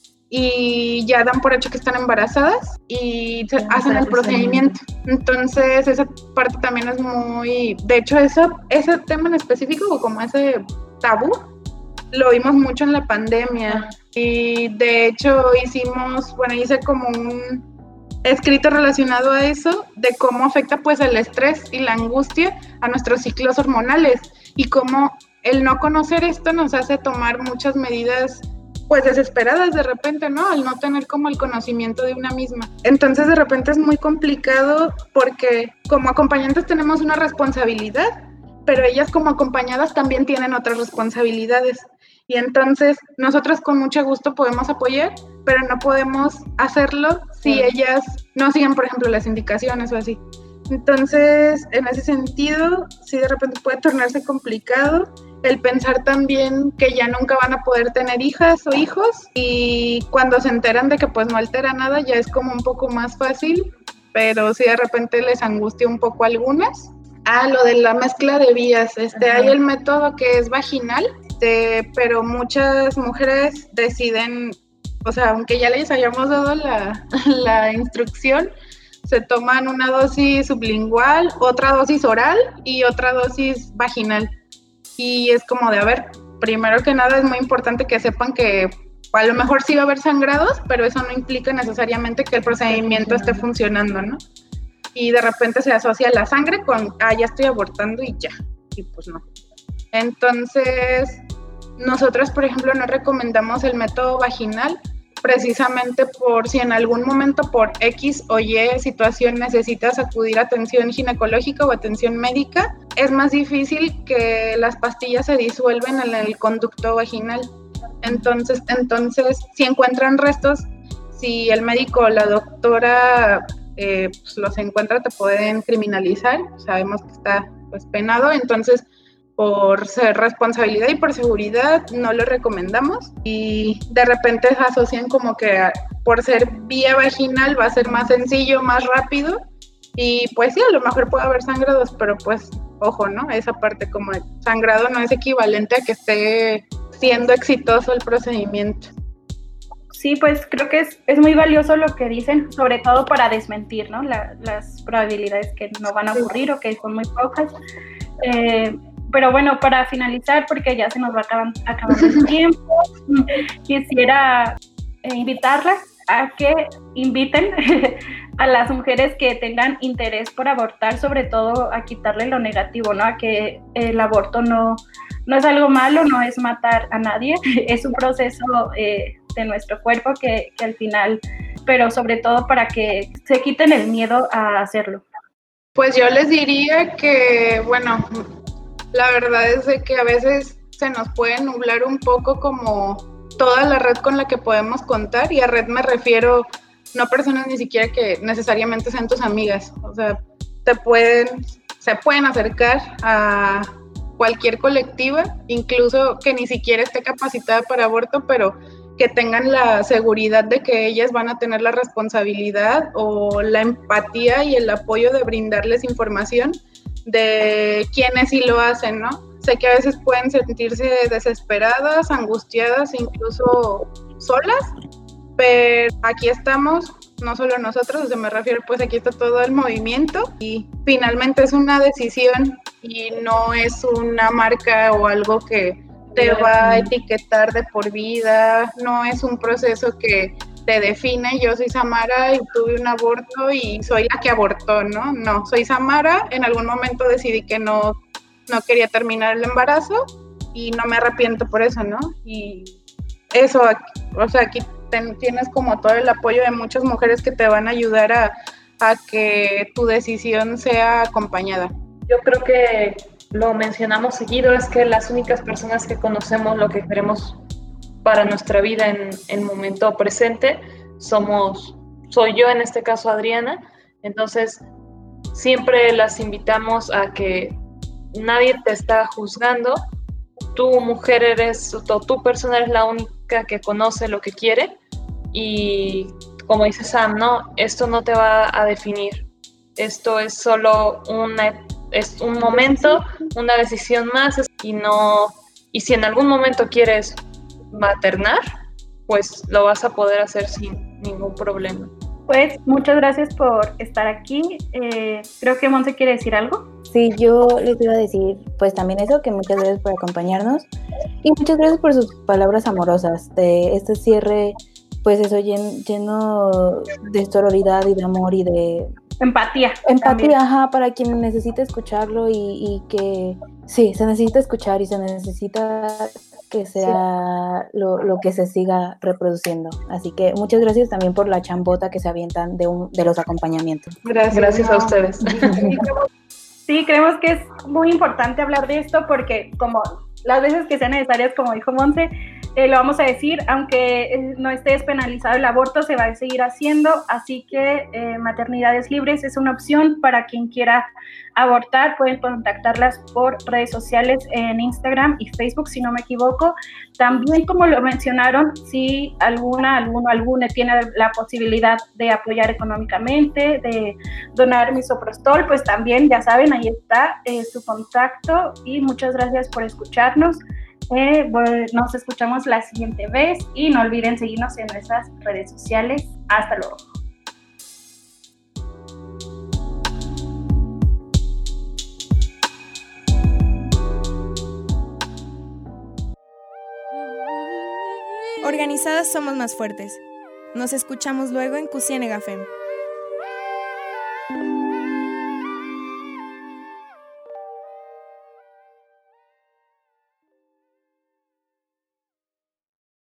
y ya dan por hecho que están embarazadas y hacen el procedimiento. Entonces esa parte también es muy... De hecho, ese tema en específico, o como ese tabú, lo vimos mucho en la pandemia. Y de hecho hice como un escrito relacionado a eso, de cómo afecta pues el estrés y la angustia a nuestros ciclos hormonales, y cómo el no conocer esto nos hace tomar muchas medidas pues desesperadas de repente, ¿no? Al no tener como el conocimiento de una misma. Entonces de repente es muy complicado porque como acompañantes tenemos una responsabilidad, pero ellas como acompañadas también tienen otras responsabilidades. Y entonces nosotros con mucho gusto podemos apoyar, pero no podemos hacerlo si ellas no siguen, por ejemplo, las indicaciones o así. Entonces, en ese sentido, sí de repente puede tornarse complicado el pensar también que ya nunca van a poder tener hijas o hijos, y cuando se enteran de que pues no altera nada, ya es como un poco más fácil, pero sí de repente les angustia un poco a algunas. Lo de la mezcla de vías, hay el método que es vaginal, pero muchas mujeres deciden, o sea, aunque ya les hayamos dado la instrucción, se toman una dosis sublingual, otra dosis oral y otra dosis vaginal. Y es como de, a ver, primero que nada es muy importante que sepan que a lo mejor sí va a haber sangrados, pero eso no implica necesariamente que el procedimiento esté funcionando, ¿no? Y de repente se asocia la sangre con, ya estoy abortando y ya, y pues no. Entonces, nosotros, por ejemplo, no recomendamos el método vaginal, precisamente por si en algún momento por X o Y situación necesitas acudir a atención ginecológica o atención médica, es más difícil que las pastillas se disuelven en el conducto vaginal. Entonces, si encuentran restos, si el médico o la doctora pues los encuentra, te pueden criminalizar. Sabemos que está pues penado, entonces por ser responsabilidad y por seguridad no lo recomendamos, y de repente se asocian como que por ser vía vaginal va a ser más sencillo, más rápido, y pues sí, a lo mejor puede haber sangrados, pero pues ojo, ¿no? Esa parte como el sangrado no es equivalente a que esté siendo exitoso el procedimiento. Sí, pues creo que es muy valioso lo que dicen, sobre todo para desmentir, ¿no? Las probabilidades que no van a ocurrir o que son muy pocas. Pero bueno, para finalizar, porque ya se nos va acabando el tiempo, quisiera invitarlas a que inviten a las mujeres que tengan interés por abortar, sobre todo a quitarle lo negativo, ¿no? A que el aborto no es algo malo, no es matar a nadie, es un proceso de nuestro cuerpo que al final, pero sobre todo para que se quiten el miedo a hacerlo. Pues yo les diría que, bueno, la verdad es de que a veces se nos puede nublar un poco como toda la red con la que podemos contar, y a red me refiero no personas ni siquiera que necesariamente sean tus amigas, o sea, se pueden acercar a cualquier colectiva, incluso que ni siquiera esté capacitada para aborto, pero que tengan la seguridad de que ellas van a tener la responsabilidad o la empatía y el apoyo de brindarles información de quienes sí lo hacen, ¿no? Sé que a veces pueden sentirse desesperadas, angustiadas, incluso solas, pero aquí estamos, no solo nosotros, o sea, me refiero, pues aquí está todo el movimiento y finalmente es una decisión y no es una marca o algo que te va a etiquetar de por vida, no es un proceso que te define. Yo soy Samara y tuve un aborto y soy la que abortó, ¿no? No, soy Samara, en algún momento decidí que no quería terminar el embarazo y no me arrepiento por eso, ¿no? Y eso, o sea, aquí tienes como todo el apoyo de muchas mujeres que te van a ayudar a que tu decisión sea acompañada. Yo creo que lo mencionamos seguido, es que las únicas personas que conocemos lo que queremos para nuestra vida en el momento presente soy yo, en este caso Adriana. Entonces siempre las invitamos a que nadie te está juzgando, tú mujer eres, o tu persona eres la única que conoce lo que quiere, y como dice Sam, no, esto no te va a definir, esto es solo es un momento, una decisión más, y si en algún momento quieres maternar, pues lo vas a poder hacer sin ningún problema. Pues muchas gracias por estar aquí. Creo que Monse quiere decir algo. Sí, yo les iba a decir pues también eso, que muchas gracias por acompañarnos y muchas gracias por sus palabras amorosas de este cierre, pues eso, lleno de sororidad y de amor y de empatía, ajá, para quien necesite escucharlo y que sí, se necesita escuchar y se necesita que sea lo que se siga reproduciendo. Así que muchas gracias también por la chambota que se avientan de los acompañamientos. Gracias a ustedes. Sí, creemos que es muy importante hablar de esto porque como las veces que sean necesarias, como dijo Monse, lo vamos a decir, aunque no esté despenalizado el aborto, se va a seguir haciendo, así que Maternidades Libres es una opción para quien quiera abortar. Pueden contactarlas por redes sociales en Instagram y Facebook, si no me equivoco. También, como lo mencionaron, si alguna tiene la posibilidad de apoyar económicamente, de donar misoprostol, pues también, ya saben, ahí está su contacto, y muchas gracias por escucharnos. Nos escuchamos la siguiente vez y no olviden seguirnos en nuestras redes sociales. Hasta luego. Organizadas somos más fuertes. Nos escuchamos luego en Cusienega FM.